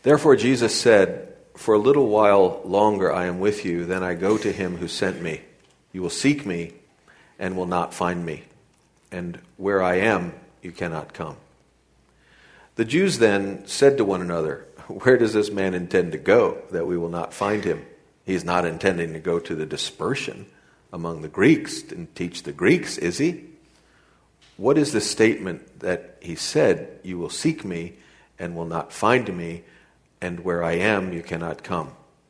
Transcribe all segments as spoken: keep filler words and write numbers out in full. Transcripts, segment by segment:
Therefore Jesus said, "For a little while longer I am with you, then I go to him who sent me. You will seek me and will not find me. And where I am, you cannot come." The Jews then said to one another, "Where does this man intend to go, that we will not find him? He is not intending to go to the dispersion among the Greeks and teach the Greeks, is he? What is the statement that he said, 'You will seek me and will not find me, and where I am you cannot come'?"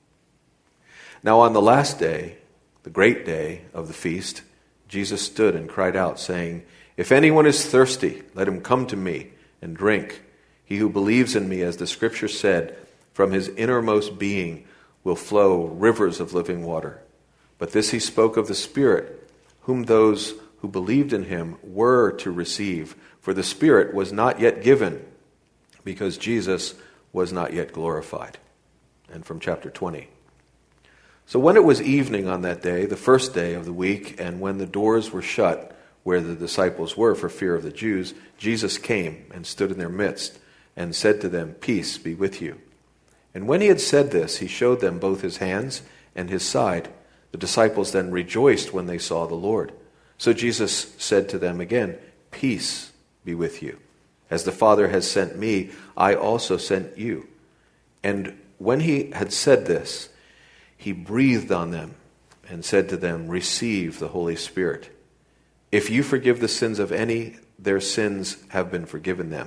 Now on the last day, the great day of the feast, Jesus stood and cried out, saying, "If anyone is thirsty, let him come to me and drink. He who believes in me, as the Scripture said, from his innermost being will flow rivers of living water." But this he spoke of the Spirit, whom those who believed in him were to receive, for the Spirit was not yet given, because Jesus was not yet glorified. And from chapter twenty. So when it was evening on that day, the first day of the week, and when the doors were shut where the disciples were for fear of the Jews, Jesus came and stood in their midst and said to them, "Peace be with you." And when he had said this, he showed them both his hands and his side. The disciples then rejoiced when they saw the Lord. So Jesus said to them again, "Peace be with you. As the Father has sent me, I also sent you." And when he had said this, he breathed on them and said to them, "Receive the Holy Spirit. If you forgive the sins of any, their sins have been forgiven them.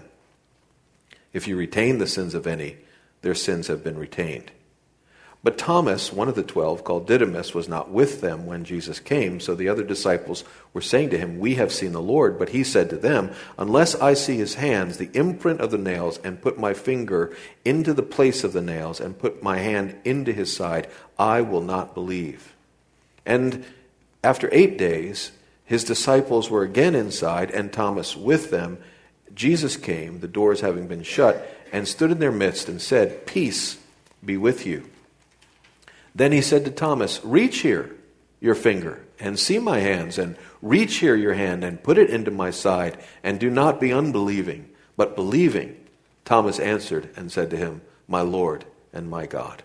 If you retain the sins of any, their sins have been retained." But Thomas, one of the twelve, called Didymus, was not with them when Jesus came. So the other disciples were saying to him, "We have seen the Lord." But he said to them, "Unless I see his hands, the imprint of the nails, and put my finger into the place of the nails, and put my hand into his side, I will not believe." And after eight days, his disciples were again inside, and Thomas with them. Jesus came, the doors having been shut, and stood in their midst and said, "Peace be with you." Then he said to Thomas, "Reach here your finger and see my hands, and reach here your hand and put it into my side, and do not be unbelieving, but believing." Thomas answered and said to him, "My Lord and my God."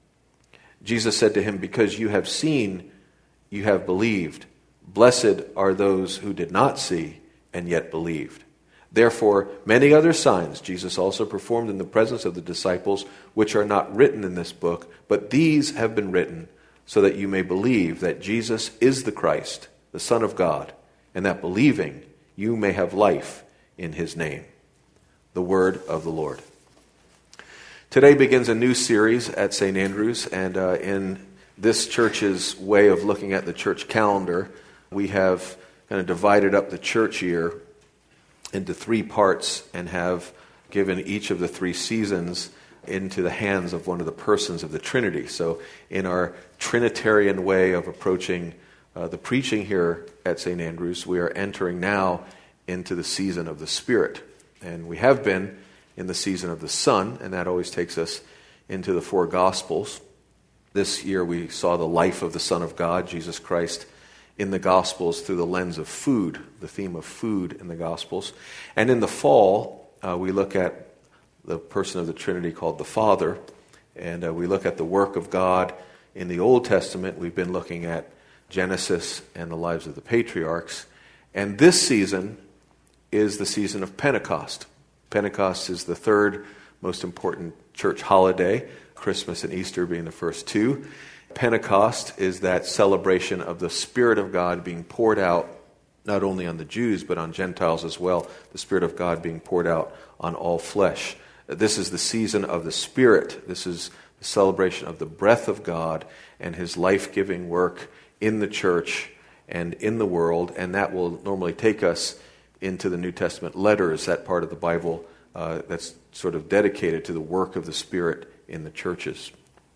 Jesus said to him, "Because you have seen, you have believed. Blessed are those who did not see and yet believed." Therefore, many other signs Jesus also performed in the presence of the disciples, which are not written in this book, but these have been written so that you may believe that Jesus is the Christ, the Son of God, and that believing you may have life in his name. The word of the Lord. Today begins a new series at Saint Andrew's, and uh, in this church's way of looking at the church calendar, we have kind of divided up the church year into three parts and have given each of the three seasons into the hands of one of the persons of the Trinity. So in our Trinitarian way of approaching uh, the preaching here at Saint Andrew's, we are entering now into the season of the Spirit. And we have been in the season of the Son, and that always takes us into the four Gospels. This year we saw the life of the Son of God, Jesus Christ, in the Gospels through the lens of food, the theme of food in the Gospels. And in the fall, uh, we look at the person of the Trinity called the Father, and uh, we look at the work of God in the Old Testament. We've been looking at Genesis and the lives of the patriarchs. And this season is the season of Pentecost. Pentecost is the third most important church holiday, Christmas and Easter being the first two. Pentecost is that celebration of the Spirit of God being poured out, not only on the Jews, but on Gentiles as well. The Spirit of God being poured out on all flesh. This is the season of the Spirit. This is the celebration of the breath of God and his life-giving work in the church and in the world. And that will normally take us into the New Testament letters, that part of the Bible uh, that's sort of dedicated to the work of the Spirit in the churches.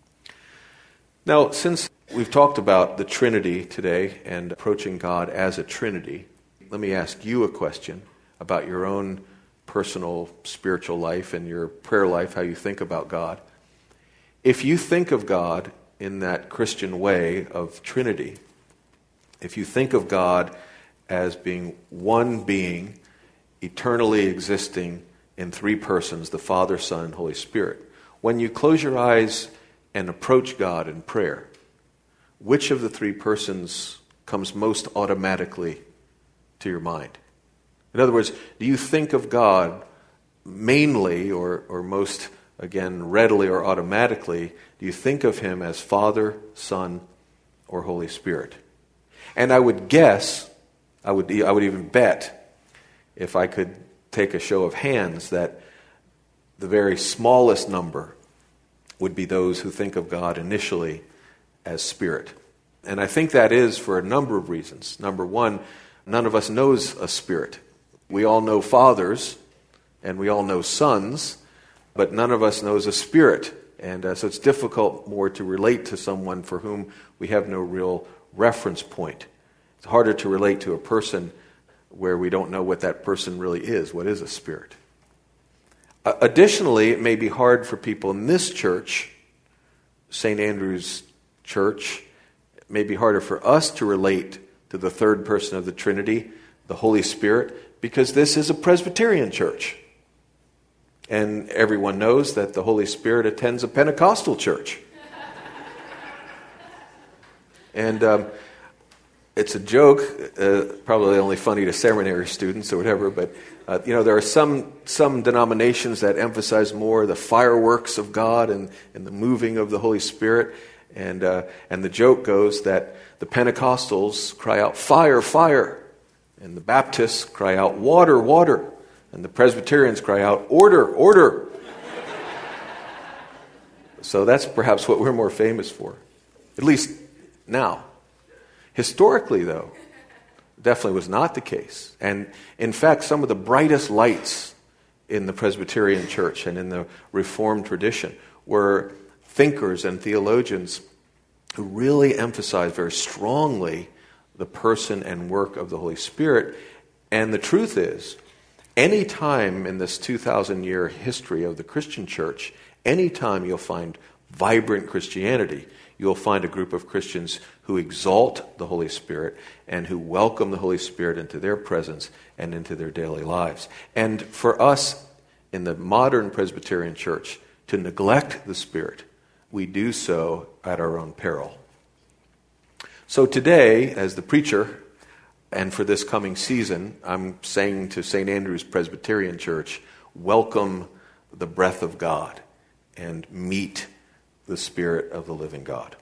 Now, since we've talked about the Trinity today and approaching God as a Trinity, let me ask you a question about your own personal spiritual life and your prayer life, how you think about God. If you think of God in that Christian way of Trinity, if you think of God as being one being, eternally existing in three persons, the Father, Son, and Holy Spirit, When you close your eyes and approach God in prayer, which of the three persons comes most automatically to your mind? In other words, do you think of God mainly, or, or most, again, readily or automatically, do you think of him as Father, Son, or Holy Spirit? And I would guess, I would, I would even bet, if I could take a show of hands, that the very smallest number would be those who think of God initially as Spirit. And I think that is for a number of reasons. Number one, none of us knows a spirit. We all know fathers, and we all know sons, but none of us knows a spirit. And uh, so it's difficult more to relate to someone for whom we have no real reference point. It's harder to relate to a person where we don't know what that person really is. What is a spirit? Uh, additionally, it may be hard for people in this church, Saint Andrew's Church. It may be harder for us to relate to the third person of the Trinity, the Holy Spirit, because this is a Presbyterian church. And everyone knows that the Holy Spirit attends a Pentecostal church. And um, it's a joke, uh, probably only funny to seminary students or whatever, but uh, you know, there are some some denominations that emphasize more the fireworks of God and, and the moving of the Holy Spirit. And uh, and the joke goes that the Pentecostals cry out, "Fire, fire!" And the Baptists cry out, "Water, water!" And the Presbyterians cry out, "Order, order!" So that's perhaps what we're more famous for, at least now. Historically, though, definitely was not the case. And in fact, some of the brightest lights in the Presbyterian Church and in the Reformed tradition were thinkers and theologians who really emphasized very strongly the person and work of the Holy Spirit. And the truth is, any time in this two thousand year history of the Christian church, any time you'll find vibrant Christianity, you'll find a group of Christians who exalt the Holy Spirit and who welcome the Holy Spirit into their presence and into their daily lives. And for us in the modern Presbyterian church to neglect the Spirit, we do so at our own peril. So today, as the preacher, and for this coming season, I'm saying to Saint Andrew's Presbyterian Church, welcome the breath of God and meet the Spirit of the living God.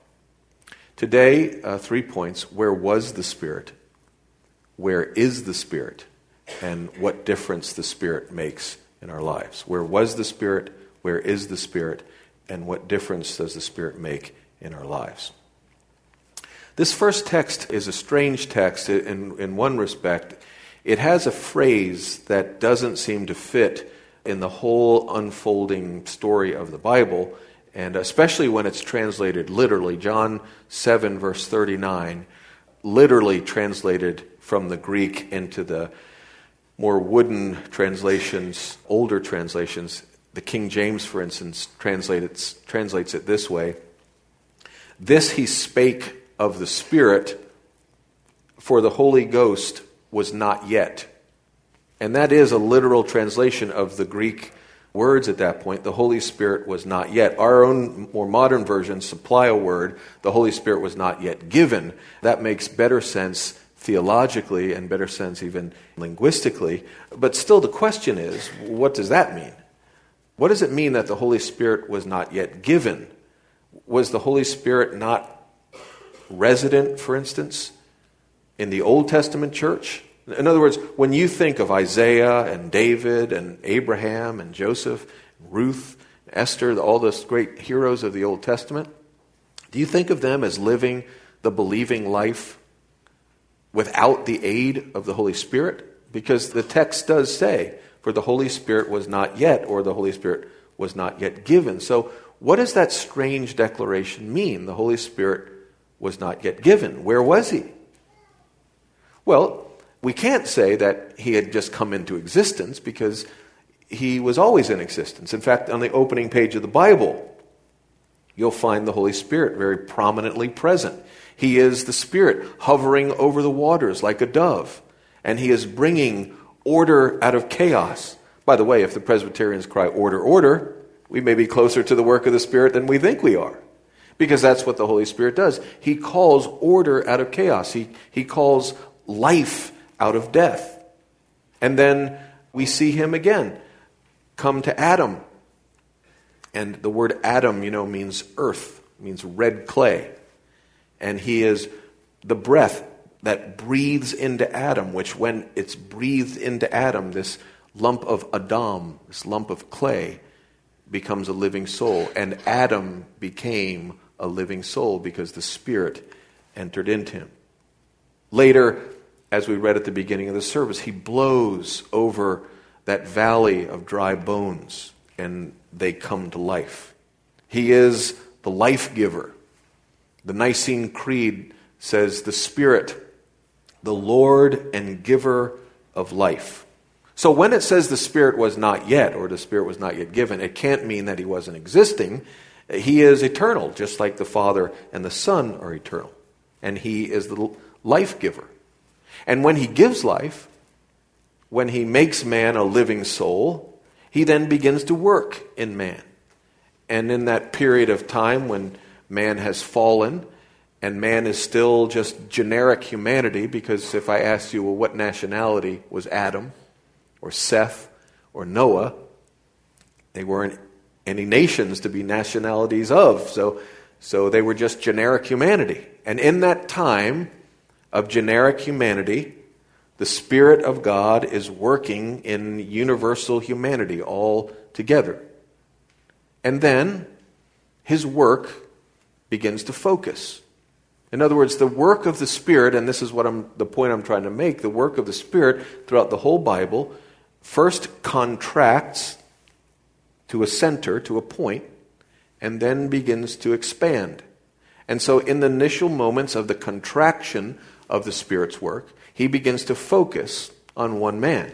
Today, uh, three points. Where was the Spirit? Where is the Spirit? And what difference the Spirit makes in our lives. Where was the Spirit? Where is the Spirit? And what difference does the Spirit make in our lives? This first text is a strange text in, in one respect. It has a phrase that doesn't seem to fit in the whole unfolding story of the Bible, and especially when it's translated literally. John seven, verse thirty-nine, literally translated from the Greek into the more wooden translations, older translations. The King James, for instance, translates, translates it this way: "This he spake of the Spirit, for the Holy Ghost was not yet." And that is a literal translation of the Greek words at that point. The Holy Spirit was not yet. Our own more modern versions supply a word, the Holy Spirit was not yet given. That makes better sense theologically and better sense even linguistically. But still the question is, what does that mean? What does it mean that the Holy Spirit was not yet given? Was the Holy Spirit not resident, for instance, in the Old Testament church? In other words, when you think of Isaiah and David and Abraham and Joseph, Ruth, Esther, all those great heroes of the Old Testament, do you think of them as living the believing life without the aid of the Holy Spirit? Because the text does say, for the Holy Spirit was not yet, or the Holy Spirit was not yet given. So what does that strange declaration mean? The Holy Spirit was not yet given. Where was he? Well, we can't say that he had just come into existence, because he was always in existence. In fact, on the opening page of the Bible, you'll find the Holy Spirit very prominently present. He is the Spirit hovering over the waters like a dove, and he is bringing order out of chaos. By the way, if the Presbyterians cry order, order, We may be closer to the work of the Spirit than we think we are, because that's what the Holy Spirit does. He calls order out of chaos. He, he calls life out of death. And then we see him again come to Adam. And the word Adam, you know, means earth, means red clay. And he is the breath that breathes into Adam, which when it's breathed into Adam, this lump of Adam, this lump of clay, becomes a living soul. And Adam became a living soul because the Spirit entered into him. Later, as we read at the beginning of the service, he blows over that valley of dry bones and they come to life. He is the life giver. The Nicene Creed says the Spirit, the Lord and giver of life. So when it says the Spirit was not yet, or the Spirit was not yet given, it can't mean that he wasn't existing. He is eternal, just like the Father and the Son are eternal. And he is the life giver. And when he gives life, when he makes man a living soul, he then begins to work in man. And in that period of time when man has fallen, and man is still just generic humanity, because if I asked you, well, what nationality was Adam, or Seth, or Noah, they weren't any nations to be nationalities of, so, so they were just generic humanity. And in that time of generic humanity, the Spirit of God is working in universal humanity all together. And then his work begins to focus. In other words, the work of the Spirit, and this is what I'm the point I'm trying to make, the work of the Spirit throughout the whole Bible first contracts to a center, to a point, and then begins to expand. And so in the initial moments of the contraction of the Spirit's work, he begins to focus on one man,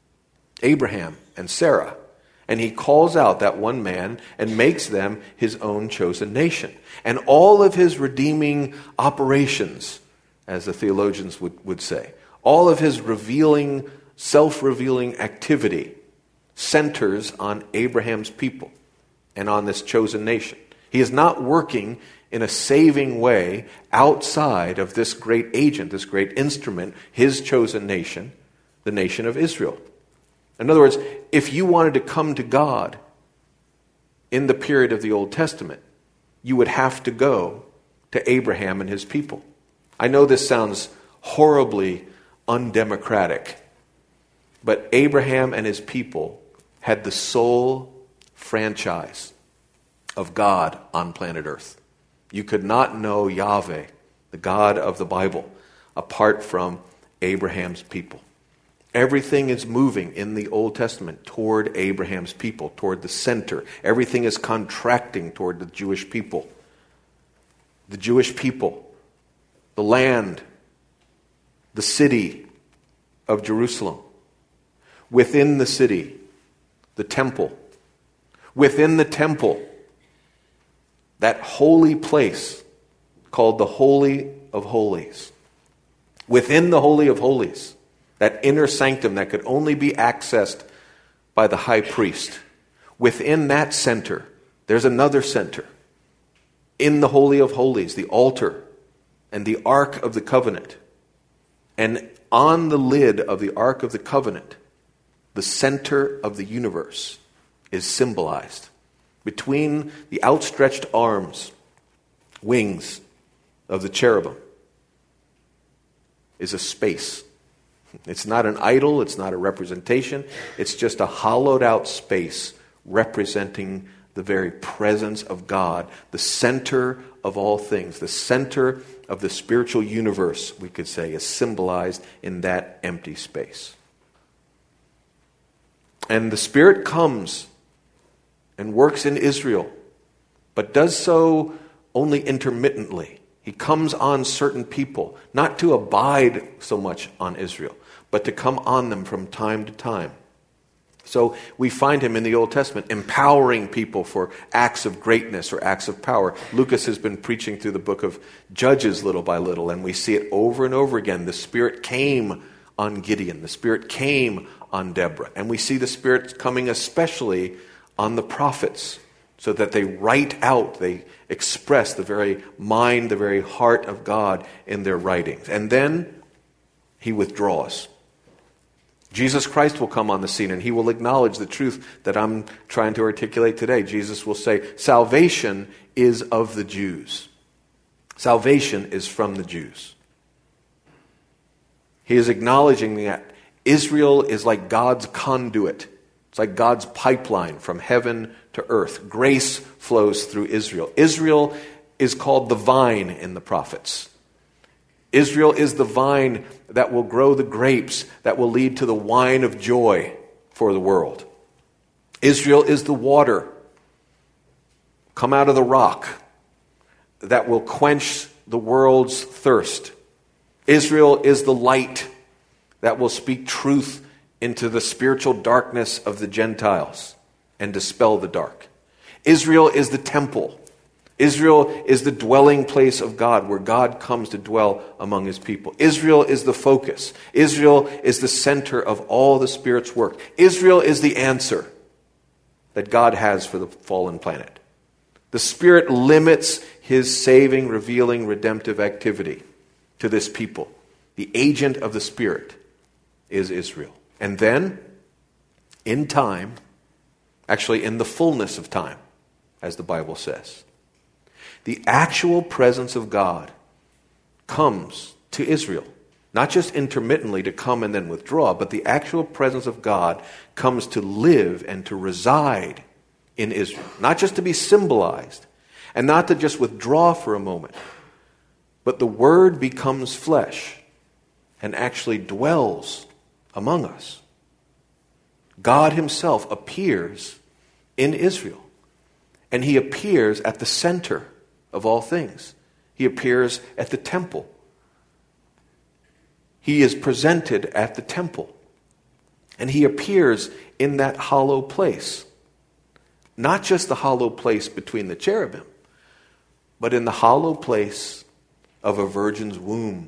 Abraham and Sarah. And he calls out that one man and makes them his own chosen nation. And all of his redeeming operations, as the theologians would, would say, all of his revealing, self-revealing activity centers on Abraham's people and on this chosen nation. He is not working in a saving way outside of this great agent, this great instrument, his chosen nation, the nation of Israel. In other words, if you wanted to come to God in the period of the Old Testament, you would have to go to Abraham and his people. I know this sounds horribly undemocratic, but Abraham and his people had the sole franchise of God on planet Earth. You could not know Yahweh, the God of the Bible, apart from Abraham's people. Everything is moving in the Old Testament toward Abraham's people, toward the center. Everything is contracting toward the Jewish people. The Jewish people, the land, the city of Jerusalem. Within the city, the temple. Within the temple, that holy place called the Holy of Holies. Within the Holy of Holies, that inner sanctum that could only be accessed by the high priest. Within that center, there's another center. In the Holy of Holies, the altar and the Ark of the Covenant. And on the lid of the Ark of the Covenant, the center of the universe is symbolized. Between the outstretched arms, wings of the cherubim, is a space. It's not an idol, it's not a representation, it's just a hollowed out space representing the very presence of God, the center of all things, the center of the spiritual universe, we could say, is symbolized in that empty space. And the Spirit comes and works in Israel, but does so only intermittently. He comes on certain people, not to abide so much on Israel, but to come on them from time to time. So we find him in the Old Testament empowering people for acts of greatness or acts of power. Lucas has been preaching through the book of Judges little by little, and we see it over and over again. The Spirit came on Gideon. The Spirit came on Deborah. And we see the Spirit coming especially on the prophets so that they write out, they express the very mind, the very heart of God in their writings. And then he withdraws. Jesus Christ will come on the scene and he will acknowledge the truth that I'm trying to articulate today. Jesus will say, salvation is of the Jews. Salvation is from the Jews. He is acknowledging that Israel is like God's conduit. It's like God's pipeline from heaven to earth. Grace flows through Israel. Israel is called the vine in the prophets. Israel is the vine that will grow the grapes that will lead to the wine of joy for the world. Israel is the water come out of the rock that will quench the world's thirst. Israel is the light that will speak truth into the spiritual darkness of the Gentiles and dispel the dark. Israel is the temple. Israel is the dwelling place of God, where God comes to dwell among his people. Israel is the focus. Israel is the center of all the Spirit's work. Israel is the answer that God has for the fallen planet. The Spirit limits his saving, revealing, redemptive activity to this people. The agent of the Spirit is Israel. And then, in time, actually in the fullness of time, as the Bible says, the actual presence of God comes to Israel. Not just intermittently to come and then withdraw, but the actual presence of God comes to live and to reside in Israel. Not just to be symbolized, and not to just withdraw for a moment, but the Word becomes flesh and actually dwells among us. God himself appears in Israel, and he appears at the center of all things. He appears at the temple. He is presented at the temple. And he appears in that hollow place. Not just the hollow place between the cherubim, but in the hollow place of a virgin's womb.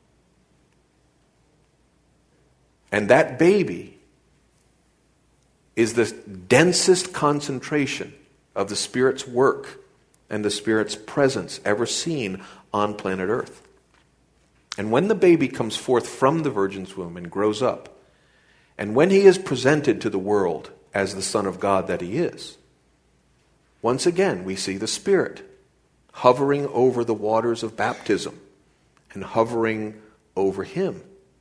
And that baby is the densest concentration of the Spirit's work and the Spirit's presence ever seen on planet Earth. And when the baby comes forth from the virgin's womb and grows up, and when he is presented to the world as the Son of God that he is, once again we see the Spirit hovering over the waters of baptism and hovering over him.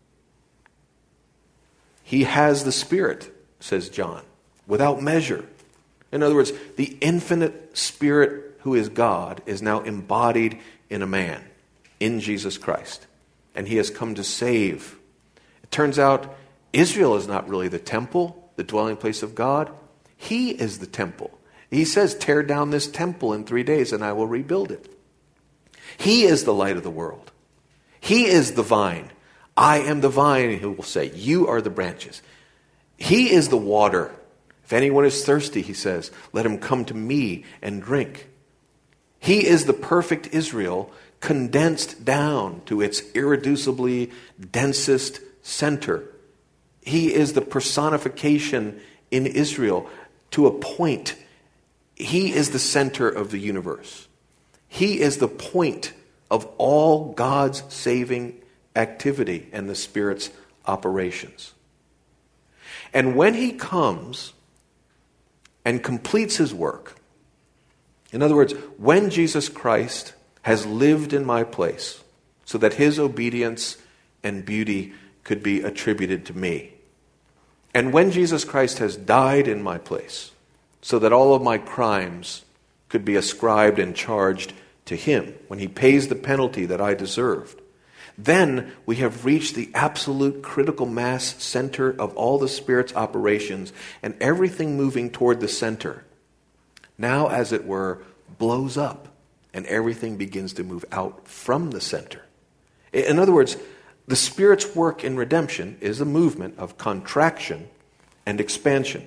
He has the Spirit, says John, without measure. In other words, the infinite Spirit who is God is now embodied in a man, in Jesus Christ. And he has come to save. It turns out Israel is not really the temple, the dwelling place of God. He is the temple. He says, tear down this temple in three days and I will rebuild it. He is the light of the world. He is the vine. I am the vine, he will say. You are the branches. He is the water. If anyone is thirsty, he says, let him come to me and drink. He is the perfect Israel condensed down to its irreducibly densest center. He is the personification in Israel to a point. He is the center of the universe. He is the point of all God's saving activity and the Spirit's operations. And when he comes and completes his work, in other words, when Jesus Christ has lived in my place so that his obedience and beauty could be attributed to me, and when Jesus Christ has died in my place so that all of my crimes could be ascribed and charged to him, when he pays the penalty that I deserved, then we have reached the absolute critical mass center of all the Spirit's operations, and everything moving toward the center now, as it were, blows up, and everything begins to move out from the center. In other words, the Spirit's work in redemption is a movement of contraction and expansion.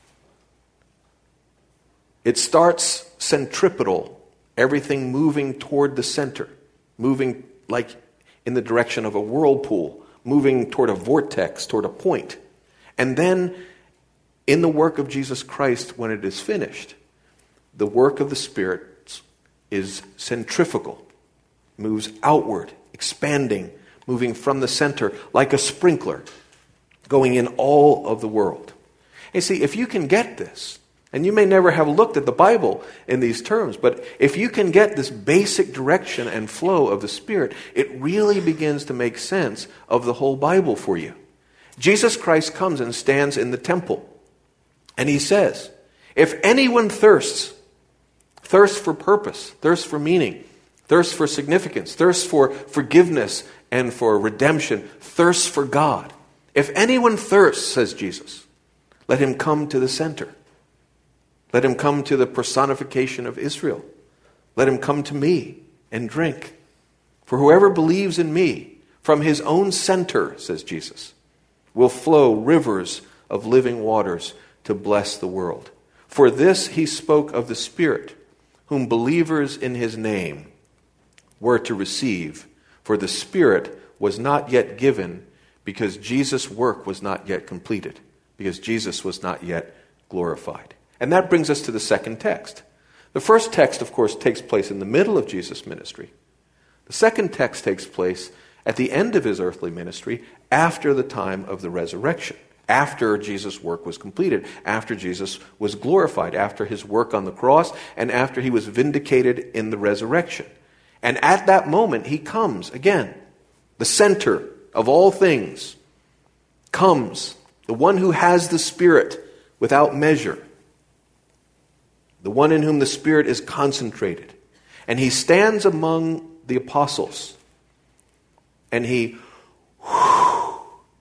It starts centripetal, everything moving toward the center, moving like in the direction of a whirlpool, moving toward a vortex, toward a point. And then, in the work of Jesus Christ, when it is finished, the work of the Spirit is centrifugal, moves outward, expanding, moving from the center like a sprinkler, going in all of the world. And see, if you can get this, and you may never have looked at the Bible in these terms, but if you can get this basic direction and flow of the Spirit, it really begins to make sense of the whole Bible for you. Jesus Christ comes and stands in the temple, and he says, if anyone thirsts, thirsts for purpose, thirsts for meaning, thirsts for significance, thirsts for forgiveness and for redemption, thirsts for God. If anyone thirsts, says Jesus, let him come to the center. Let him come to the personification of Israel. Let him come to me and drink. For whoever believes in me, from his own center, says Jesus, will flow rivers of living waters to bless the world. For this he spoke of the Spirit, whom believers in his name were to receive. For the Spirit was not yet given because Jesus' work was not yet completed, because Jesus was not yet glorified. And that brings us to the second text. The first text, of course, takes place in the middle of Jesus' ministry. The second text takes place at the end of his earthly ministry, after the time of the resurrection, after Jesus' work was completed, after Jesus was glorified, after his work on the cross, and after he was vindicated in the resurrection. And at that moment, he comes again. The center of all things comes, the one who has the Spirit without measure, the one in whom the Spirit is concentrated. And he stands among the apostles, and he whew,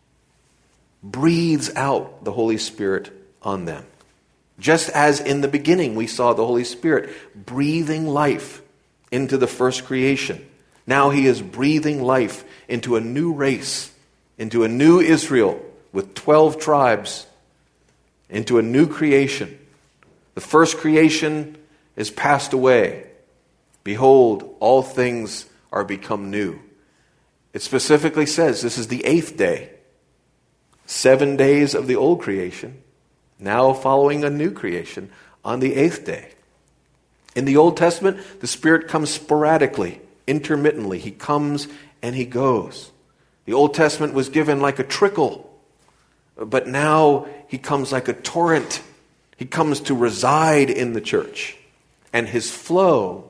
breathes out the Holy Spirit on them. Just as in the beginning we saw the Holy Spirit breathing life into the first creation. Now he is breathing life into a new race, into a new Israel with twelve tribes, into a new creation. The first creation is passed away. Behold, all things are become new. It specifically says this is the eighth day. Seven days of the old creation, now following a new creation on the eighth day. In the Old Testament, the Spirit comes sporadically, intermittently. He comes and he goes. The Old Testament was given like a trickle, but now he comes like a torrent. He comes to reside in the church, and his flow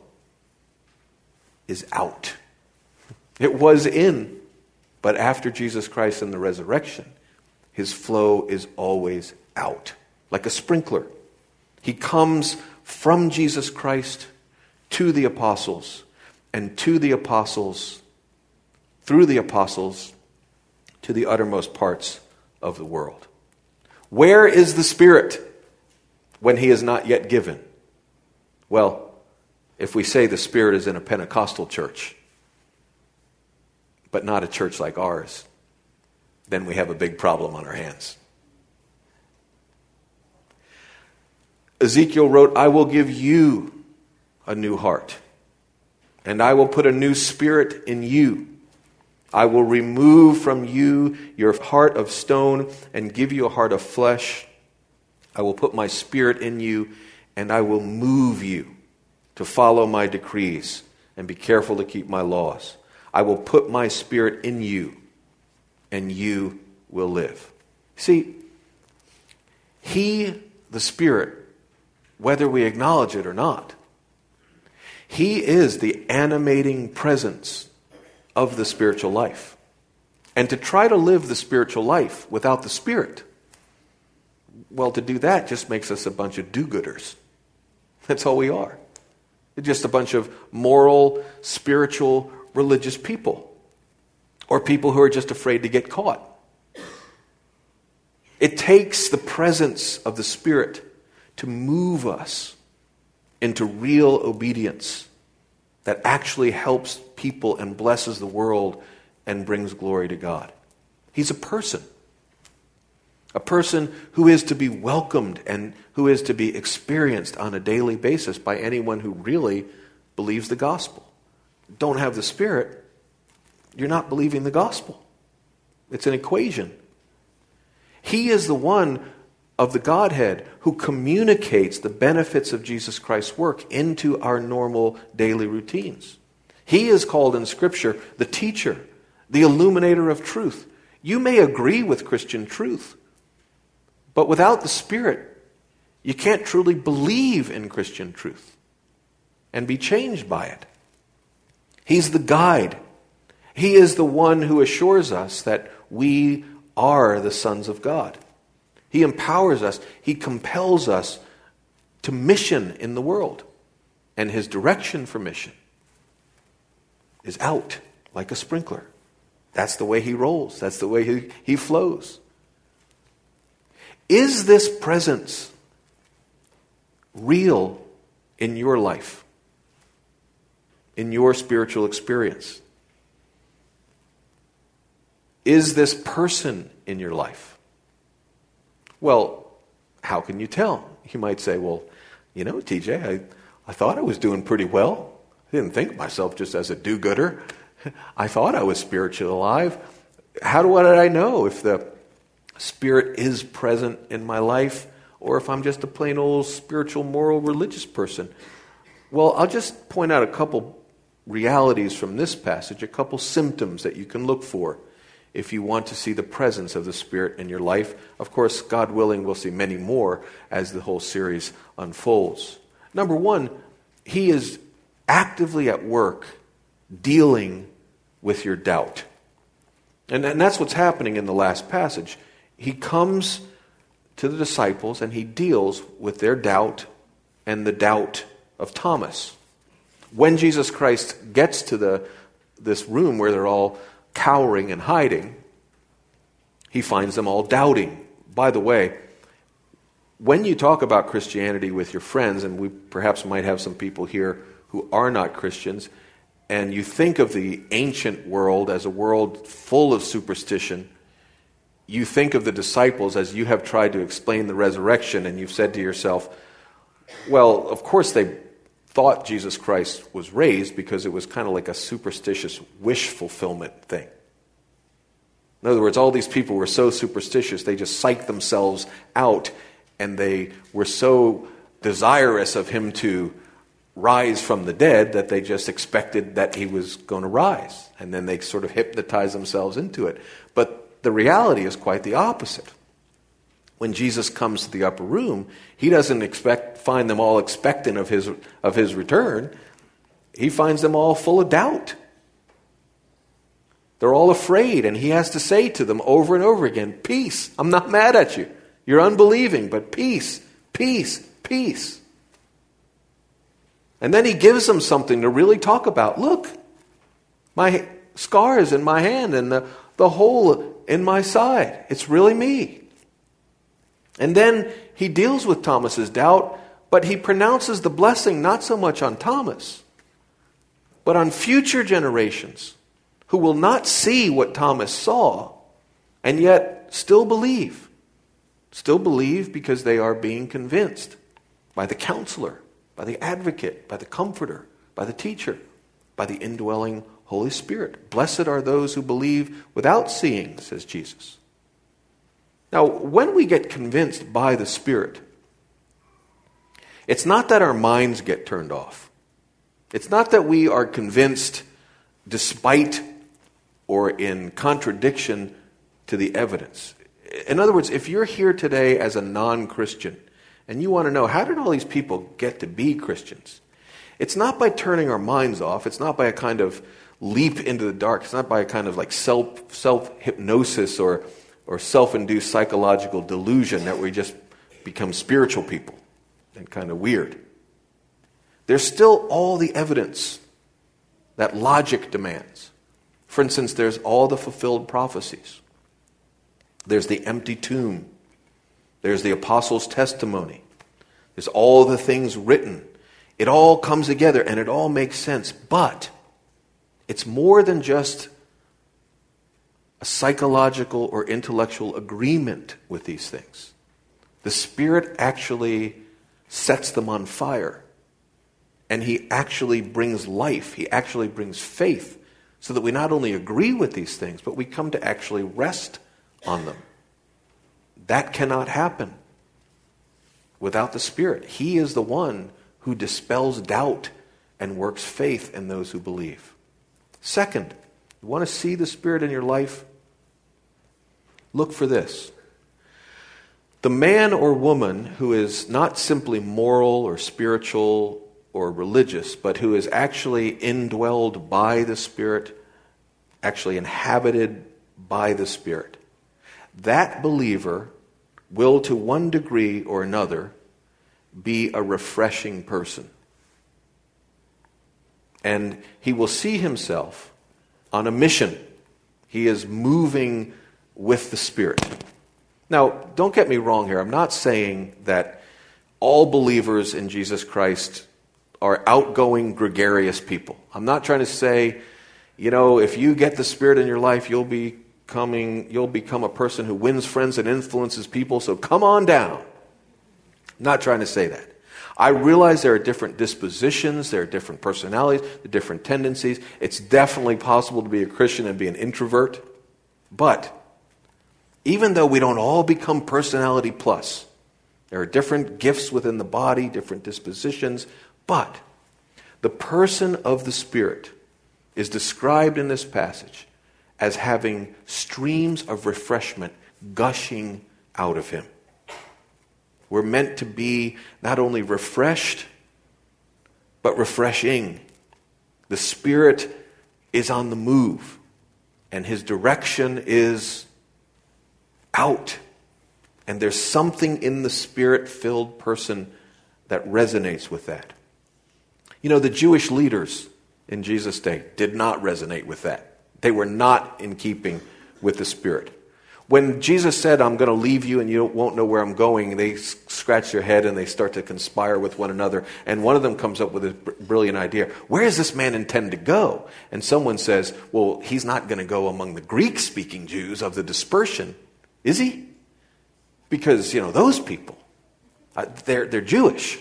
is out. It was in, but after Jesus Christ and the resurrection, his flow is always out, like a sprinkler. He comes from Jesus Christ to the apostles, and to the apostles, through the apostles, to the uttermost parts of the world. Where is the Spirit when he is not yet given? Well, if we say the Spirit is in a Pentecostal church, but not a church like ours, then we have a big problem on our hands. Ezekiel wrote, I will give you a new heart, and I will put a new spirit in you. I will remove from you your heart of stone and give you a heart of flesh. I will put my spirit in you, and I will move you to follow my decrees and be careful to keep my laws. I will put my spirit in you, and you will live. See, he, the Spirit, whether we acknowledge it or not, he is the animating presence of the spiritual life. And to try to live the spiritual life without the Spirit, well, to do that just makes us a bunch of do-gooders. That's all we are. We're just a bunch of moral, spiritual, religious people. Or people who are just afraid to get caught. It takes the presence of the Spirit to move us into real obedience that actually helps people and blesses the world and brings glory to God. He's a person. A person who is to be welcomed and who is to be experienced on a daily basis by anyone who really believes the gospel. Don't have the Spirit, you're not believing the gospel. It's an equation. He is the one of the Godhead who communicates the benefits of Jesus Christ's work into our normal daily routines. He is called in Scripture the teacher, the illuminator of truth. You may agree with Christian truth, but without the Spirit, you can't truly believe in Christian truth and be changed by it. He's the guide. He is the one who assures us that we are the sons of God. He empowers us. He compels us to mission in the world. And his direction for mission is out like a sprinkler. That's the way he rolls. That's the way he, he flows. Is this presence real in your life? In your spiritual experience? Is this person in your life? Well, how can you tell? You might say, well, you know, T J, I, I thought I was doing pretty well. I didn't think of myself just as a do-gooder. I thought I was spiritually alive. How do what did I know if the Spirit is present in my life or if I'm just a plain old spiritual, moral, religious person? Well, I'll just point out a couple realities from this passage, a couple symptoms that you can look for if you want to see the presence of the Spirit in your life. Of course, God willing, we'll see many more as the whole series unfolds. Number one, he is actively at work dealing with your doubt. And, and that's what's happening in the last passage. He comes to the disciples and he deals with their doubt and the doubt of Thomas. When Jesus Christ gets to the this room where they're all cowering and hiding, he finds them all doubting. By the way, when you talk about Christianity with your friends, and we perhaps might have some people here who are not Christians, and you think of the ancient world as a world full of superstition, you think of the disciples as you have tried to explain the resurrection, and you've said to yourself, well, of course they thought Jesus Christ was raised because it was kind of like a superstitious wish fulfillment thing. In other words, all these people were so superstitious, they just psyched themselves out, and they were so desirous of him to rise from the dead that they just expected that he was going to rise. And then they sort of hypnotized themselves into it. But the reality is quite the opposite. When Jesus comes to the upper room, he doesn't expect find them all expectant of his of his return. He finds them all full of doubt. They're all afraid, and he has to say to them over and over again, peace, I'm not mad at you. You're unbelieving, but peace, peace, peace. And then he gives them something to really talk about. Look, my scars in my hand and the, the hole in my side. It's really me. And then he deals with Thomas's doubt, but he pronounces the blessing not so much on Thomas, but on future generations who will not see what Thomas saw and yet still believe. Still believe because they are being convinced by the counselor, by the advocate, by the comforter, by the teacher, by the indwelling Holy Spirit. Blessed are those who believe without seeing, says Jesus. Now, when we get convinced by the Spirit, it's not that our minds get turned off. It's not that we are convinced despite or in contradiction to the evidence. In other words, if you're here today as a non-Christian and you want to know, how did all these people get to be Christians? It's not by turning our minds off. It's not by a kind of leap into the dark. It's not by a kind of like self, self-hypnosis or or self-induced psychological delusion that we just become spiritual people and kind of weird. There's still all the evidence that logic demands. For instance, there's all the fulfilled prophecies. There's the empty tomb. There's the apostles' testimony. There's all the things written. It all comes together and it all makes sense. But it's more than just a psychological or intellectual agreement with these things. The Spirit actually sets them on fire. And he actually brings life. He actually brings faith so that we not only agree with these things, but we come to actually rest on them. That cannot happen without the Spirit. He is the one who dispels doubt and works faith in those who believe. Second, you want to see the Spirit in your life? Look for this. The man or woman who is not simply moral or spiritual or religious, but who is actually indwelled by the Spirit, actually inhabited by the Spirit, that believer will, to one degree or another, be a refreshing person. And he will see himself on a mission. He is moving with the Spirit. Now, don't get me wrong here. I'm not saying that all believers in Jesus Christ are outgoing, gregarious people. I'm not trying to say, you know, if you get the Spirit in your life, you'll be coming, you'll become a person who wins friends and influences people, so come on down. I'm not trying to say that. I realize there are different dispositions, there are different personalities, there are different tendencies. It's definitely possible to be a Christian and be an introvert. But even though we don't all become personality plus, there are different gifts within the body, different dispositions, but the person of the Spirit is described in this passage as having streams of refreshment gushing out of him. We're meant to be not only refreshed, but refreshing. The Spirit is on the move, and his direction is out. And there's something in the Spirit-filled person that resonates with that. You know, the Jewish leaders in Jesus' day did not resonate with that. They were not in keeping with the Spirit. When Jesus said, I'm going to leave you and you won't know where I'm going, they scratch their head and they start to conspire with one another. And one of them comes up with a brilliant idea. Where does this man intend to go? And someone says, well, he's not going to go among the Greek-speaking Jews of the dispersion, is he? Because, you know, those people, uh, they're, they're Jewish.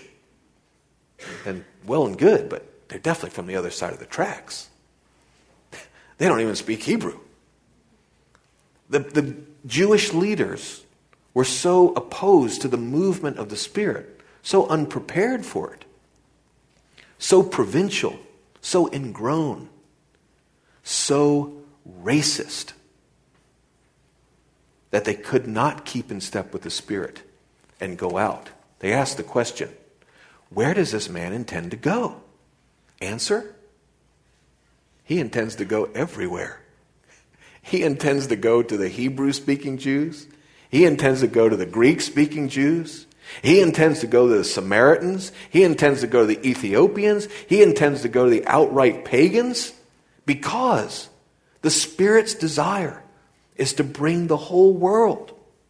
And well and good, but they're definitely from the other side of the tracks. They don't even speak Hebrew. The, the Jewish leaders were so opposed to the movement of the Spirit, so unprepared for it, so provincial, so ingrown, so racist, that they could not keep in step with the Spirit and go out. They asked the question, where does this man intend to go? Answer, he intends to go everywhere. He intends to go to the Hebrew-speaking Jews. He intends to go to the Greek-speaking Jews. He intends to go to the Samaritans. He intends to go to the Ethiopians. He intends to go to the outright pagans, because the Spirit's desire is to bring the whole world,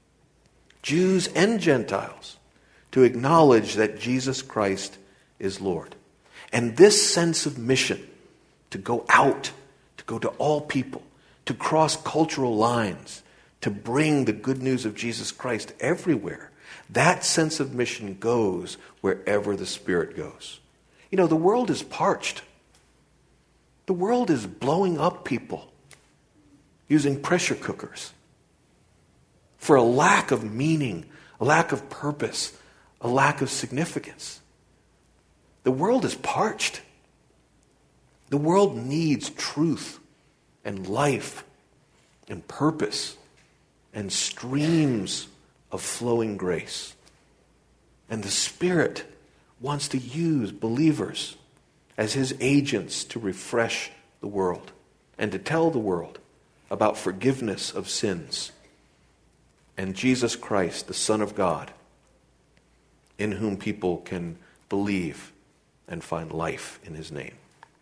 Jews and Gentiles, to acknowledge that Jesus Christ is Lord. And this sense of mission, to go out, to go to all people, to cross cultural lines, to bring the good news of Jesus Christ everywhere, that sense of mission goes wherever the Spirit goes. You know, the world is parched. The world is blowing up people using pressure cookers for a lack of meaning, a lack of purpose, a lack of significance. The world is parched. The world needs truth and life and purpose and streams of flowing grace. And the Spirit wants to use believers as his agents to refresh the world and to tell the world about forgiveness of sins and Jesus Christ, the Son of God, in whom people can believe and find life in his name.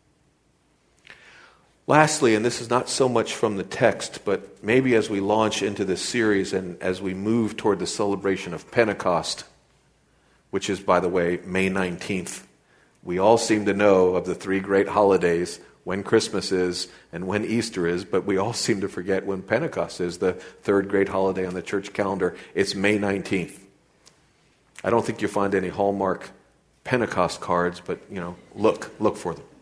Lastly, and this is not so much from the text, but maybe as we launch into this series and as we move toward the celebration of Pentecost, which is, by the way, May nineteenth. We all seem to know of the three great holidays, when Christmas is and when Easter is, but we all seem to forget when Pentecost is, the third great holiday on the church calendar. It's May nineteenth. I don't think you'll find any Hallmark Pentecost cards, but, you know, look, look for them.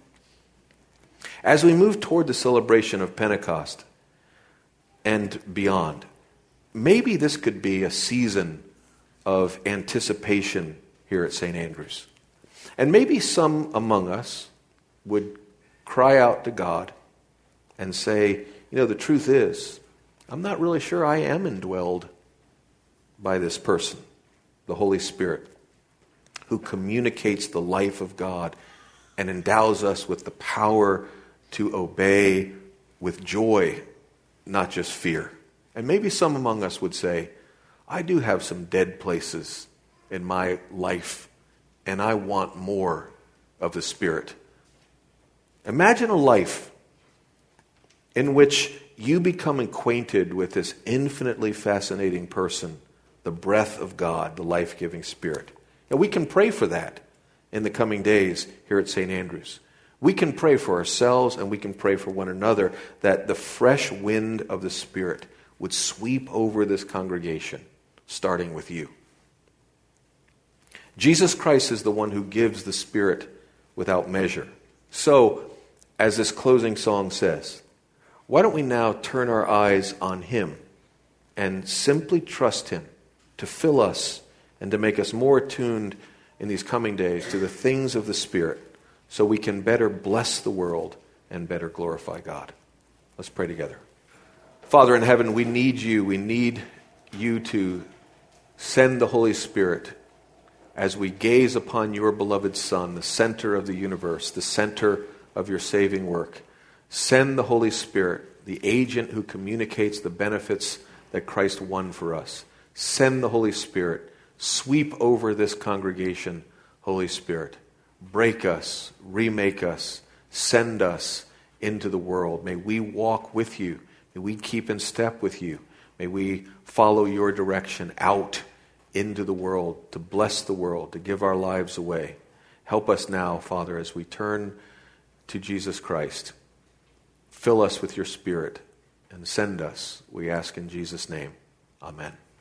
As we move toward the celebration of Pentecost and beyond, maybe this could be a season of anticipation here at Saint Andrews. And maybe some among us would cry out to God and say, you know, the truth is, I'm not really sure I am indwelled by this person, the Holy Spirit, who communicates the life of God and endows us with the power to obey with joy, not just fear. And maybe some among us would say, I do have some dead places in my life, and I want more of the Spirit. Imagine a life in which you become acquainted with this infinitely fascinating person, the breath of God, the life-giving Spirit. And we can pray for that in the coming days here at Saint Andrews. We can pray for ourselves and we can pray for one another that the fresh wind of the Spirit would sweep over this congregation, starting with you. Jesus Christ is the one who gives the Spirit without measure. So, as this closing song says, why don't we now turn our eyes on Him and simply trust Him to fill us and to make us more attuned in these coming days to the things of the Spirit, so we can better bless the world and better glorify God. Let's pray together. Father in heaven, we need you. We need you to send the Holy Spirit as we gaze upon your beloved Son, the center of the universe, the center of your saving work. Send the Holy Spirit, the agent who communicates the benefits that Christ won for us. Send the Holy Spirit. Sweep over this congregation, Holy Spirit. Break us, remake us, send us into the world. May we walk with you. May we keep in step with you. May we follow your direction out into the world, to bless the world, to give our lives away. Help us now, Father, as we turn to Jesus Christ. Fill us with your Spirit and send us, we ask in Jesus' name. Amen.